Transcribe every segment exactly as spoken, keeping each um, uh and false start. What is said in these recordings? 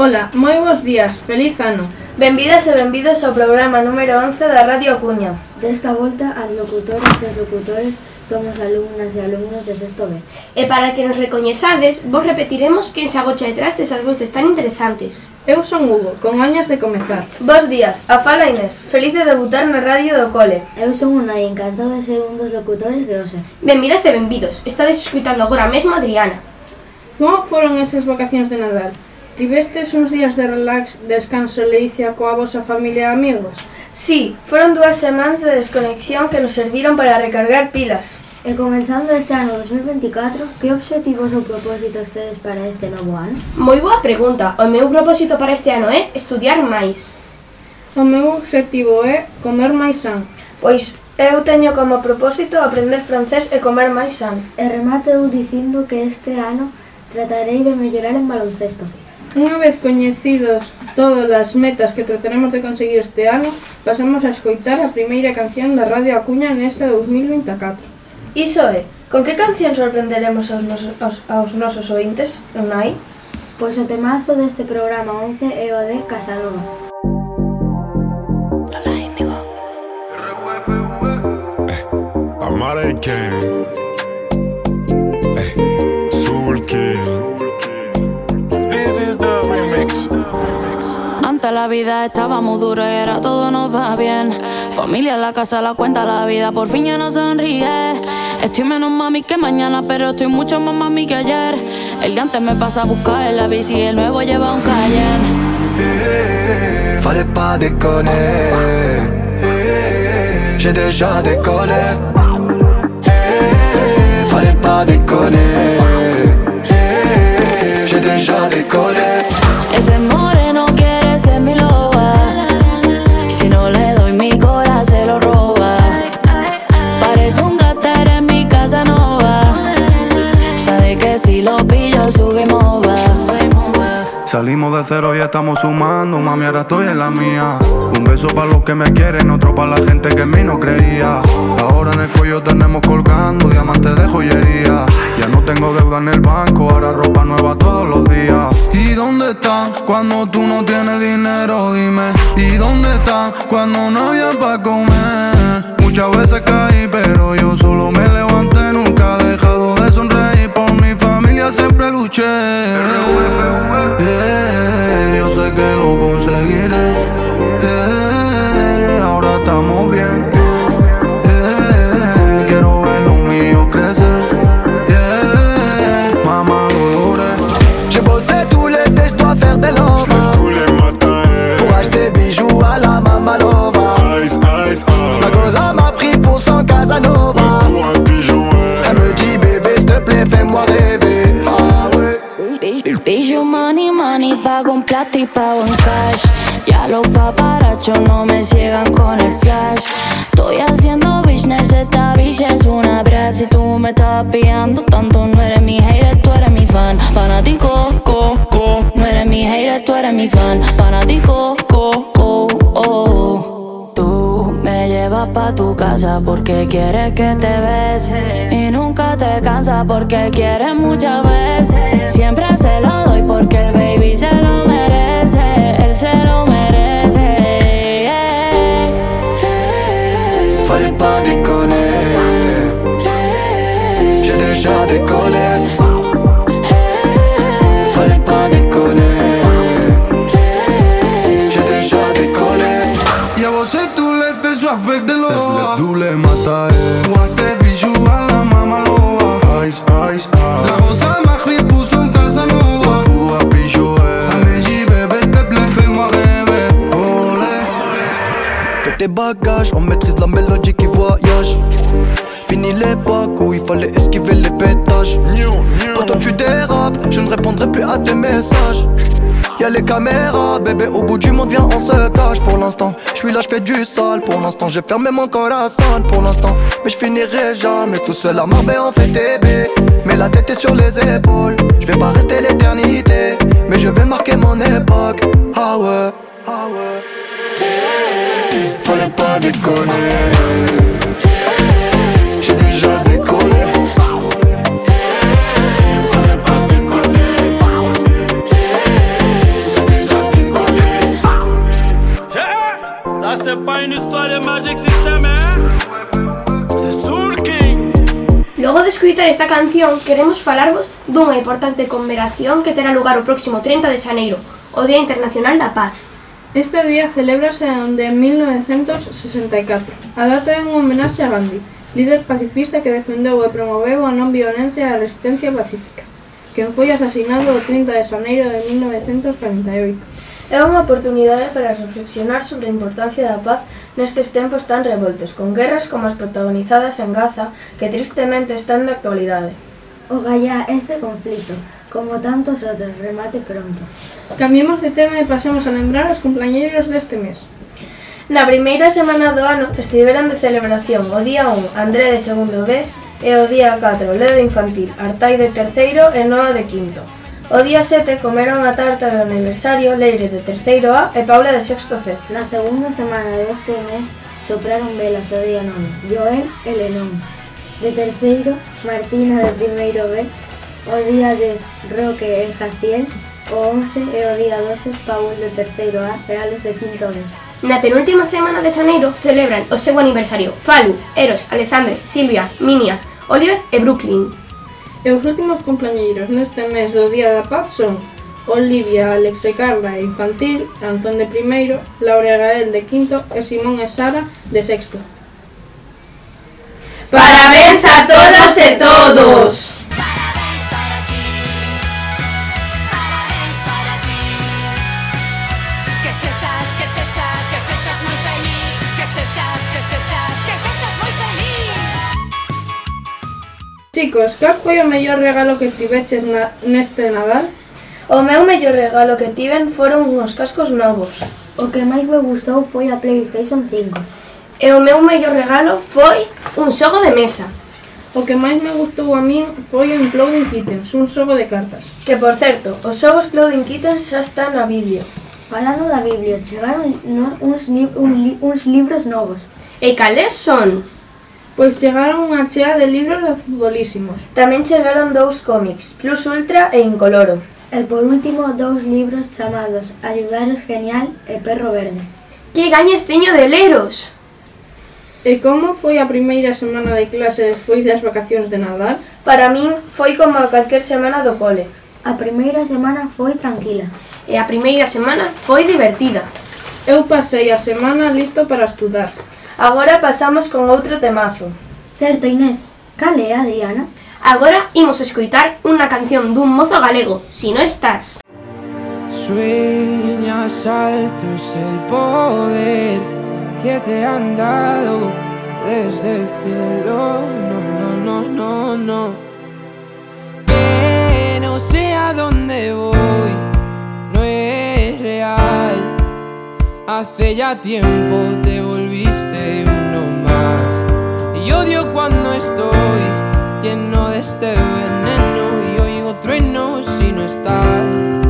Ola, moi bons días, feliz ano. Benvidas e benvidos ao programa número once da Radio Acuña. Desta volta, as locutoras e os locutores somos alumnas e alumnos de sexto B. E para que nos recoñezades, vos repetiremos quen se agocha detrás desas voces tan interesantes. Eu son Hugo, con gañas de comezar. Bos días, a fala Inés, feliz de debutar na radio do cole. Eu son Unai, encantado de ser un dos locutores de hoxe. Benvidas e benvidos, estades escutando agora mesmo a Adriana. Como foron esas vacacións de Nadal? Tivestes uns días de relax, descanso e leicia coa vosa familia e amigos? Sí, foron dúas semanas de desconexión que nos serviron para recargar pilas. E comenzando este ano dos mil veinticuatro, que obxectivos ou propósitos tedes para este novo ano? Moi boa pregunta. O meu propósito para este ano é estudiar máis. O meu obxectivo é comer máis san. Pois eu teño como propósito aprender francés e comer máis san. E remato eu dicindo que este ano tratarei de mellorar en baloncesto. Unha vez coñecidos todas as metas que trataremos de conseguir este ano, pasamos a escoitar a primeira canción da Radio Acuña neste dous mil veinticuatro. Iso é, con que canción sorprenderemos aos nosos, aos, aos nosos ointes, Unai? Pois o temazo deste programa once é o de Casanova. Lola Índigo. Amara y Ken. Soul King. Antes la vida estaba muy dura y ahora todo nos va bien. Familia en la casa, la cuenta, la vida por fin ya no sonríe. Estoy menos mami que mañana, pero estoy mucho más mami que ayer. El de antes me pasa a buscar en la bici y el nuevo lleva un Cayenne. Hey, fallait pas déconner. Hey, j'ai déjà décollé. Hey, fallait pas déconner. Hey, j'ai déjà décollé. Ese moreno quiere ser mi loba. Si no le doy mi corazón se lo roba. Parece un gater en mi casa nova. Sabe que si lo pillo su game over. Salimos de cero y estamos sumando, mami, ahora estoy en la mía. Un beso para los que me quieren, otro para la gente que en mí no creía. Ahora en el cuello tenemos colgando diamantes de joyería. Ya no tengo deuda en el banco, ahora ropa nueva todos los días. ¿Y dónde están cuando tú no tienes dinero? Dime. ¿Y dónde están cuando no había para comer? Muchas veces caí, pero yo solo me levanté. Nunca he dejado de sonreír, por mi familia siempre luché. Yeah, yo sé que lo conseguiré. Yeah, ahora estamos bien. Yeah, quiero ver lo mío crecer. Yeah, mamá Dolores. J'ai bossé tout l'été, je dois faire des lovas. J'lève tous les matins. Pour acheter bijoux à la Mamalova. Ice, ice, ice. Ma goza m'a pris pour son Casanova. Pour un pigeon, ouais. Elle me dit bébé s'il te plaît fais-moi rêver. Ah ouais. Bijou money, money, pago un plata y pago en cash. Ya los paparachos no me ciegan con el flash. Estoy haciendo business, esta bitch es una brat. Si tú me estás pillando tanto, no eres mi hater, tú eres mi fan. Fanático, co, co. No eres mi hater, tú eres mi fan. Fanático, co, co, oh. Tú me llevas pa' tu casa porque quieres que te bese. Y nunca te cansas porque quieres muchas veces. Siempre se lo doy porque el baby se lo merece. Él se lo merece. Yeah. Yeah. Fallait pas déconner. J'ai déjà décollé. Fallait pas déconner. J'ai déjà décollé. Llevo si tú le te suave de l'eau. Tous les matins. Pour acheter bijoux à la Mamalova. Ice, ice, ice. La rosa m'a pris pour son Casanova. Pour un pigeon, elle me dit bébé s'il te plaît fais-moi rêver. Olé. Fais tes bagages, on maîtrise la mélodie qui voyage. Fini l'époque où il fallait esquiver les pétages. Quand tu dérapes, je ne répondrai plus à tes messages. Y'a les caméras, bébé, au bout du monde, viens, on se cache. Pour l'instant, je suis là, je fais du sale. Pour l'instant, j'ai fermé mon corazon. Pour l'instant, mais je finirai jamais tout seul à Marbella, on fait T B. Mais la tête est sur les épaules. Je vais pas rester l'éternité, mais je vais marquer mon époque. Ah ouais, ah ouais. Fallait pas déconner. J'ai déjà décollé. Fallait pas déconner. J'ai déjà Ça c'est pas une histoire de Magic System, eh? C'est Soul King. Logo de escutar esta canción, queremos falarvos dunha importante conmemoración que terá lugar o próximo trinta de xaneiro, o Día Internacional da Paz. Este día celébrase en mil novecentos sesenta e catro. A data é un homenaxe a Gandhi, líder pacifista que defendeu e promoveu a non violencia e a resistencia pacífica, quen foi asasinado o trinta de xaneiro de mil novecentos cuarenta e oito. É unha oportunidade para reflexionar sobre a importancia da paz nestes tempos tan revoltos, con guerras como as protagonizadas en Gaza, que tristemente están de actualidade. Ojalá este conflito, como tantos outros, remate pronto. Cambiemos de tema e pasemos a lembrar os cumpleañeiros deste mes. Na primeira semana do ano estiveran de celebración o día un André de segundo B e o día catro Ledo infantil, Artai de terceiro e Noa de quinto. O día sete comeron a tarta de aniversario Leire de terceiro A e Paula de sexto C. Na segunda semana deste mes sopraron velas o día nove Joel e Lenón. De terceiro, Martina de primeiro B. O día de Roque e Jaciel. O once e o día doce Paul de terceiro A e Alex de quinto B. Na penúltima semana de xaneiro celebran o seu aniversario Falu, Eros, Alexandre, Silvia, Minia, Oliver e Brooklyn. E os últimos cumpleañeiros neste mes do Día da Paz son Olivia, Alex e Carla infantil, Antón de primeiro, Laura e Gael de quinto e Simón e Sara de sexto. Parabéns a todas e todos! Chicos, cal foi o mellor regalo que tiveches na, neste Nadal? O meu mellor regalo que tiven foron uns cascos novos. O que máis me gustou foi a PlayStation cinco. E o meu mellor regalo foi un xogo de mesa. O que máis me gustou a min foi o Imploding Kittens, un xogo de cartas. Que, por certo, os xogos Imploding Kittens xa está na Biblia. Falando da Biblia, chegaron no, uns, li, un, li, uns libros novos. E cales son? Pois chegaron unha chea de libros de futbolísimos. Tamén chegaron dous cómics, Plus Ultra e Incoloro. E por último, dous libros chamados Ayudaros Genial e Perro Verde. Que gañes teño de leros! E como foi a primeira semana de clase despois das vacacións de Nadal? Para min foi como a calquer semana do cole. A primeira semana foi tranquila. E a primeira semana foi divertida. Eu pasei a semana listo para estudar. Agora pasamos con outro temazo. Certo, Inés. Cal é, Adriana? Agora imos escoitar unha canción dun mozo galego, Si no estás. Sueñas alto es el poder que te han dado desde el cielo. No, no, no, no, no. Que no sé a dónde voy, no es real. Hace ya tiempo te volviste uno más. Y odio cuando estoy lleno de este veneno y oigo truenos si no estás.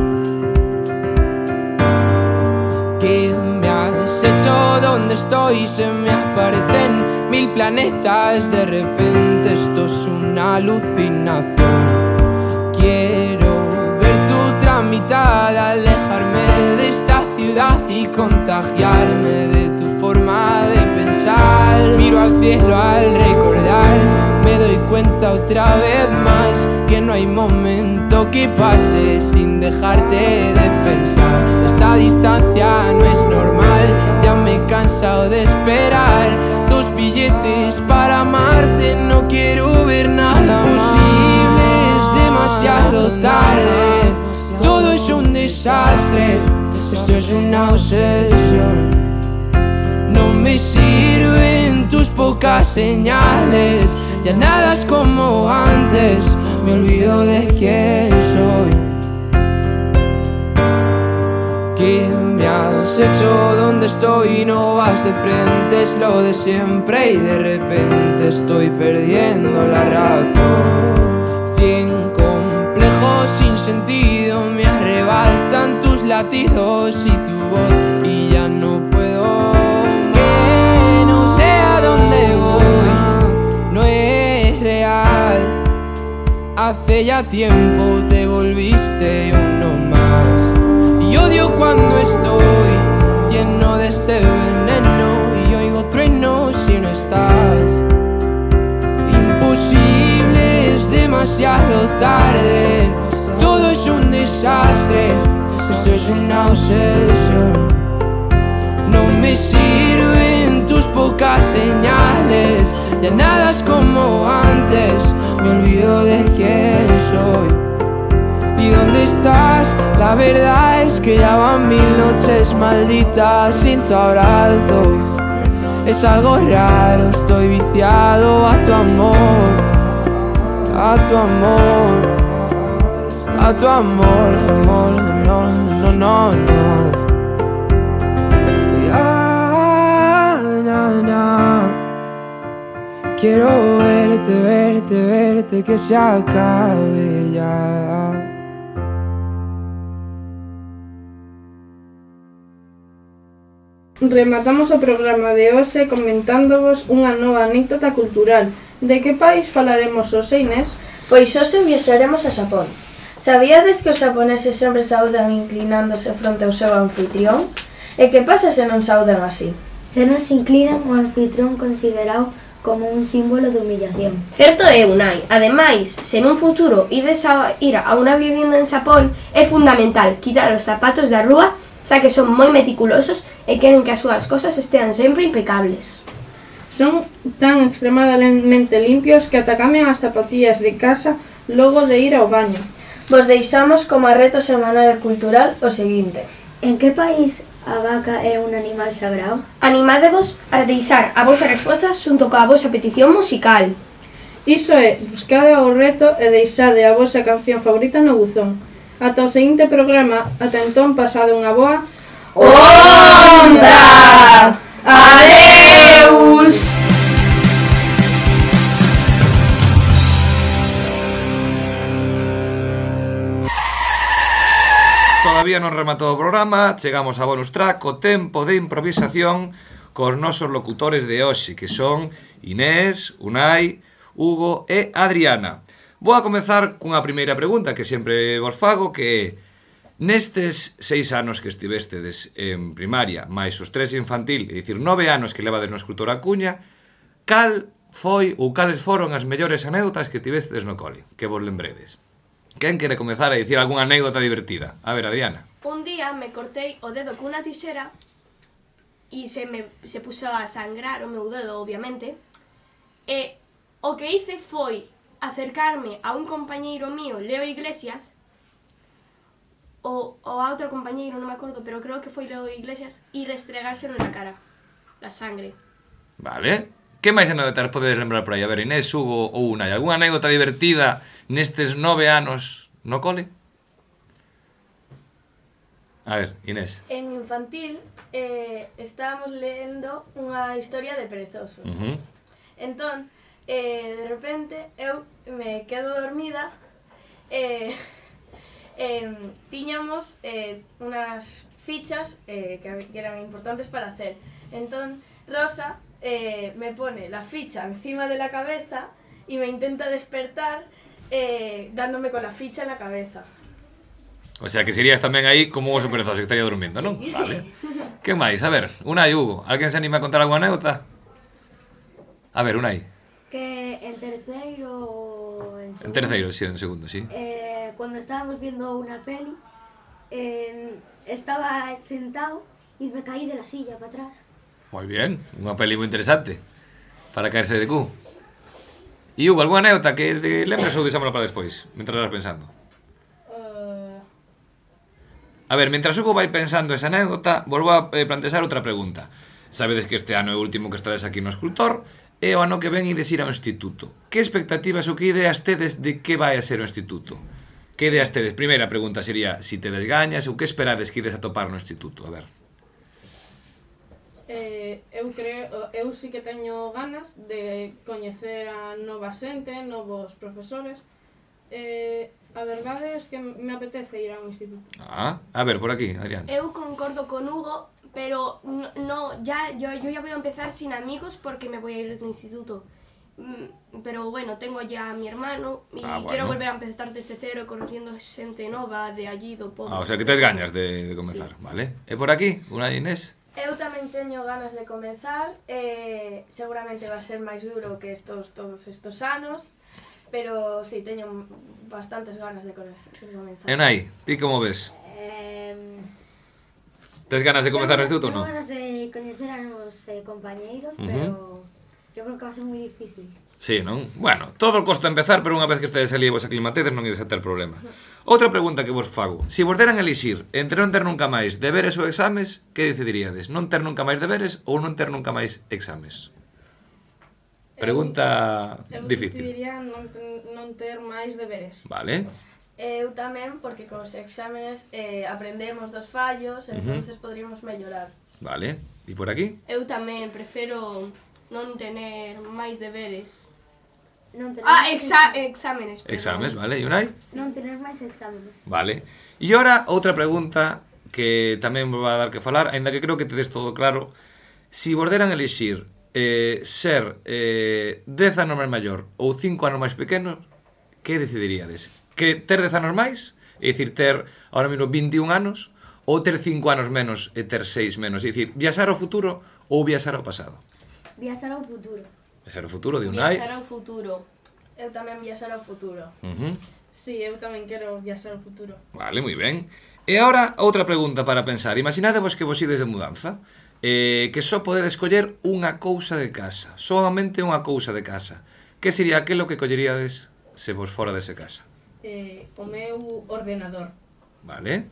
¿Qué me has hecho? ¿Dónde estoy? Se me aparecen mil planetas. De repente esto es una alucinación. Quiero ver tu tramitar, alejarme de esta ciudad y contagiarme de tu forma de pensar. Miro al cielo al recordar, me doy cuenta otra vez más que no hay momento que pase sin dejarte de pensar. Esta distancia no es normal, ya me he cansado de esperar. Dos billetes para amarte, no quiero ver nada posible, es demasiado tarde. Todo es un desastre, esto es una obsesión. No me sirven tus pocas señales, ya nada es como antes, me olvido de quién soy. ¿Qué me has hecho? ¿Dónde estoy? No vas de frente, es lo de siempre y de repente estoy perdiendo la razón. Cien complejos sin sentido me arrebatan tus latidos y tu voz y ya no puedo. Que no sé a dónde voy, no es real. Hace ya tiempo te volviste uno más. Y odio cuando estoy lleno de este veneno demasiado tarde. Todo es un desastre, esto es una obsesión. No me sirven tus pocas señales, ya nada es como antes, me olvido de quién soy. ¿Y dónde estás? La verdad es que ya van mil noches malditas sin tu abrazo. Es algo raro, estoy viciado a tu amor, a tu amor, a tu amor, amor, no, no, no, no. Ya, na, na. Quiero verte, verte, verte, que se acabe ya. Rematamos o programa de hoxe comentándovos unha nova anécdota cultural. De que país falaremos hoxe, Inés? Pois hoxe viaxaremos a Xapón. Sabíades que os xaponeses sempre saudan inclinándose fronte ao seu anfitrión? E que pasa se non saudan así? Se non se inclinan, o anfitrión considerado como un símbolo de humillación. Certo é, Unai. Ademais, se nun futuro ides a ir a unha vivienda en Xapón, é fundamental quitar os zapatos da rúa, xa que son moi meticulosos e queren que as súas cosas estean sempre impecables. Son tan extremadamente limpios que ata cambian as zapatillas de casa logo de ir ao baño. Vos deixamos como reto semanal e cultural o seguinte. En que país a vaca é un animal sagrado? Animádevos a deixar a vosa resposta xunto coa vosa petición musical. Iso é, buscade o reto e deixade a vosa canción favorita no buzón. Ata o seguinte programa, ata entón pasade unha boa onda! Adeus! Todavía non rematou o programa, chegamos a bonus track, o tempo de improvisación cos nosos locutores de hoxe, que son Inés, Unai, Hugo e Adriana. Vou a comezar cunha primeira pregunta que sempre vos fago, que é: nestes seis anos que estivestedes en primaria, máis os tres infantil, é dicir, nove anos que levades no escultor a Cuña, cal foi ou cales foron as mellores anécdotas que tivestedes no cole, que vos lembredes? Quen quere comezar a dicir algunha anécdota divertida? A ver, Adriana. Un día me cortei o dedo cunha tixera e se me se puxo a sangrar o meu dedo, obviamente, e o que hice foi acercarme a un compañeiro mío, Leo Iglesias, ou, ou a outro compañeiro, non me acordo, pero creo que foi Leo Iglesias, e restregárselo na cara, la sangre. Vale. Que máis anécdotas podedes lembrar por aí? A ver, Inés, Hugo ou Unai, algunha anécdota divertida nestes nove anos no cole? A ver, Inés. En infantil eh, estábamos lendo unha historia de perezosos. Uh-huh. Entón, eh, de repente, eu me quedo dormida e eh, eh, tiñamos eh, unhas fichas eh, que, que eran importantes para hacer. Entón, Rosa eh, me pone la ficha encima de la cabeza y me intenta despertar eh, dándome con la ficha en la cabeza. O sea, que serías tamén aí como un oso perezoso que estaría durmiendo, non? Sí. Vale. Que máis? A ver, Unai, Hugo, alguén se anima a contar alguna anécdota? A ver, Unai. Que en terceiro... En, segundo, en terceiro, sí, en segundo, sí. Eh, cuando estábamos viendo una peli, eh, estaba sentado y me caí de la silla para atrás. Moi bien, unha peli moi interesante para caerse de cu. E Hugo, alguna anécdota que te lembres ou deixámosla para despois, mentras vas pensando? Uh... A ver, mentras Hugo vai pensando esa anécdota, volvo a eh, plantear outra pregunta. Sabedes que este ano é o último que estades aquí no escultor, e o ano que ven ides ir ao instituto. Que expectativas ou que ideas tedes de que vai a ser o instituto? Que ideas tedes? Primeira pregunta sería si tedes gañas ou que esperades que ides a topar no instituto? A ver. Eh, eu creo, eu sí que teño ganas de coñecer a nova xente, novos profesores. Eh, a verdade é que me apetece ir a un instituto. Ah, a ver, por aquí, Adrián. Eu concordo con Hugo, pero no, no ya yo, yo ya voy a empezar sin amigos porque me voy a ir a otro instituto. Mm, pero bueno, tengo ya a mi hermano y ah, bueno. quiero volver a empezar desde cero conociendo xente nova de allí do povo. Ah, o sea que tes gañas de, de comezar, sí. Vale. E por aquí, unha Inés? Eu tamén teño ganas de comezar, eh, seguramente va a ser máis duro que estos todos estos anos, pero si, sí, teño bastantes ganas de comenzar. E Nai, ti como ves? Eh, Tes ganas de comenzar o instituto ou Tengo non? ganas de coñecer a novos eh, compañeiros, Ujú. pero yo creo que va a ser moi difícil. Sí, non? Bueno, todo costa empezar, pero unha vez que estedes ali e vos aclimatedes non ides a ter problema. Outra pregunta que vos fago. Se vos deran a elixir entre non ter nunca máis deberes ou exames, que decidiríades? Non ter nunca máis deberes ou non ter nunca máis exames? Pregunta Eu difícil. decidiría non, ten- non ter máis deberes. Vale. Eu tamén, porque cos exámenes eh, aprendemos dos fallos, Ujú. entonces podríamos mellorar. Vale. E por aquí? Eu tamén prefiro non tener máis deberes. Non tener Ah, máis exa exámenes. exámenes. perdón. Exames, vale. E Unai? Non tener máis exámenes. Vale. E ora, outra pregunta que tamén vos va a dar que falar, aínda que creo que tedes todo claro. Si vos deran elixir eh, ser eh, dez anos máis maior ou cinco anos máis pequeno, que decidiríades? Que ter dez anos máis, é dicir, ter ahora mesmo vinte e un anos, ou ter cinco anos menos e ter seis menos? É dicir, viaxar ao futuro ou viaxar ao pasado? Viaxar ao futuro. Viaxar ao futuro de Unai. Viaxar ao futuro. Eu tamén viaxar ao futuro. Uh-huh. Sí, eu tamén quero viaxar ao futuro. Vale, moi ben. E agora, outra pregunta para pensar. Imaginadevos que vos ides de mudanza, eh, que só podedes coller unha cousa de casa, solamente unha cousa de casa. Que sería aquilo que colleríades se vos fora dese casa? Eh, o meu ordenador. Vale,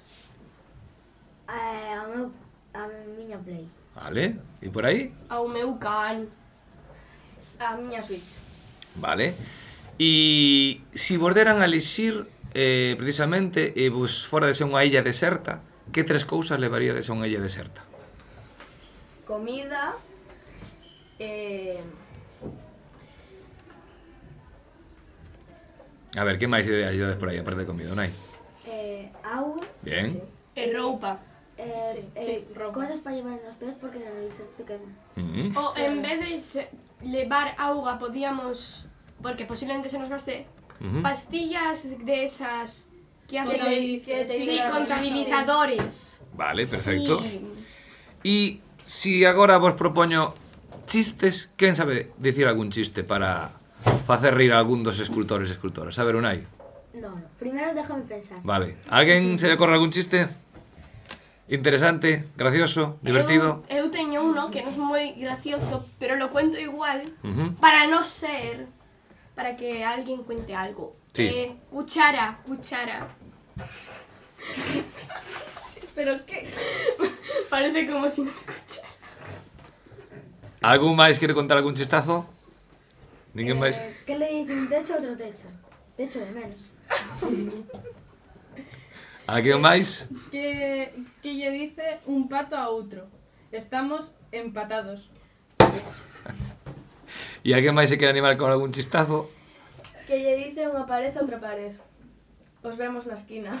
Eh, a, meu, a miña Play. vale. E por aí? Ao meu can. A miña Switch. Vale. E se vos deran a elixir eh, precisamente e vos fora de ser unha illa deserta, que tres cousas levaríades a unha illa deserta? Comida, eh, A ver, que máis ideas lle dades por aí, aparte de comida, non hai? Eh, agua. Bien. E roupa. Eh, Sí, eh, sí, ropa. cosas para llevar en los pies porque en el desierto te quemas. Mm. O en vez de se- levar auga podíamos, porque posiblemente se nos gaste, Ujú. pastillas de esas que hacen Contabiliz- que te- sí, sí, contabilizadores. Vale, perfecto. Sí. E si agora vos propoño chistes, quen sabe dicir algún chiste para facer rir a algún dos escultores e escultoras? A ver, Unai. No, no. Primero déjame pensar. Vale. Alguén se le corre algún chiste? Interesante, gracioso, divertido. Eu, eu teño uno que non é moi gracioso, pero lo cuento igual Ujú. para no ser, para que alguien cuente algo. Sí. Eh, cuchara, cuchara. Pero que? Parece como si no escuchara. Algún máis quere contar algún chistazo? Ninguén máis? Eh, ¿Qué le dice un techo a otro techo? Techo de menos. Alguén máis? Que, que lle dice un pato a outro? Estamos empatados. E alguén máis se quere animar con algún chistazo? que lle dice unha pared a outra pared. Os vemos na esquina.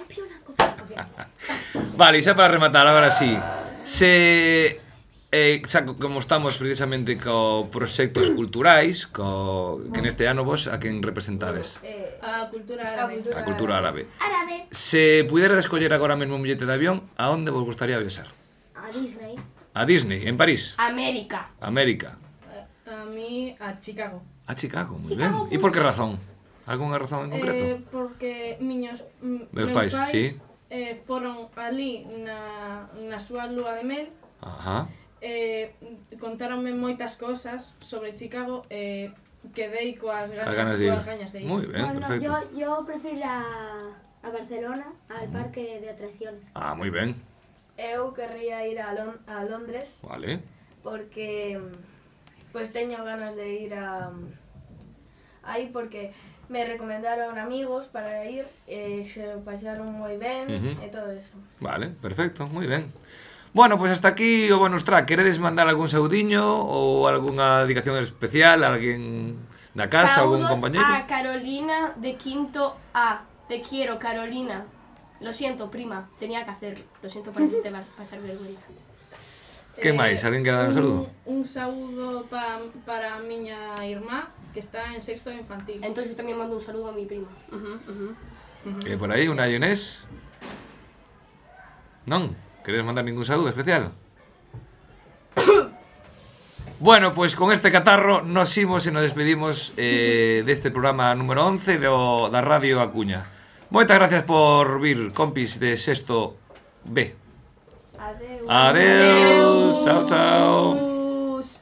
Vale, e xa para rematar, agora sí. Se... Eh, xa, como estamos precisamente co proxectos culturais, co, que neste ano vos a quen representades? Eh, A cultura árabe. A cultura árabe. Árabe. Se pudiera escoller agora mesmo un billete de avión, a onde vos gustaría viaxar? A Disney. A Disney, en París, América. América. A mí, a Chicago. A Chicago, moi Chicago, ben. E por que razón? Algúnha razón en concreto? Eh, porque miños, mm, Meus meus pais, pais, sí. eh, foron ali na, na súa lúa de mel. Ajá. Eh, contaronme moitas cosas sobre Chicago e eh, quedei coas ganas, Coas ganas de ir. coas gañas de ir. Moi ben, Bueno, perfecto. yo, yo prefiero ir a, a Barcelona, al parque de atracciones. Ah, moi ben. eu querría ir a, Lon a Londres Vale. porque pues teño ganas de ir a aí porque me recomendaron amigos para ir e se lo pasaron moi ben Ujú. e todo eso. Vale, perfecto, moi ben. Bueno, pois pues hasta aquí o bonus track. Queredes mandar algún saudiño ou algunha dedicación especial a alguén da casa, algún Saludos compañeiro? a Carolina de quinto A. Te quiero, Carolina. Lo siento, prima. Tenía que hacerlo. Lo siento por hacerte va- pasar vergüenza. Que máis? Alguén quere dar un saludo? Un, un saúdo pa, para a miña irmá que está en sexto de infantil. Entonces yo también mando un saludo a mi prima. Ujú, ujú. E por aí, unha Inés? Non? Queredes mandar ningún saúdo especial? Bueno, pois con este catarro nos imos e nos despedimos eh, deste programa número once do, da Radio A Cuña. Moitas gracias por vir, compis de sexto B. Adeus. Adeus. Chao, chao.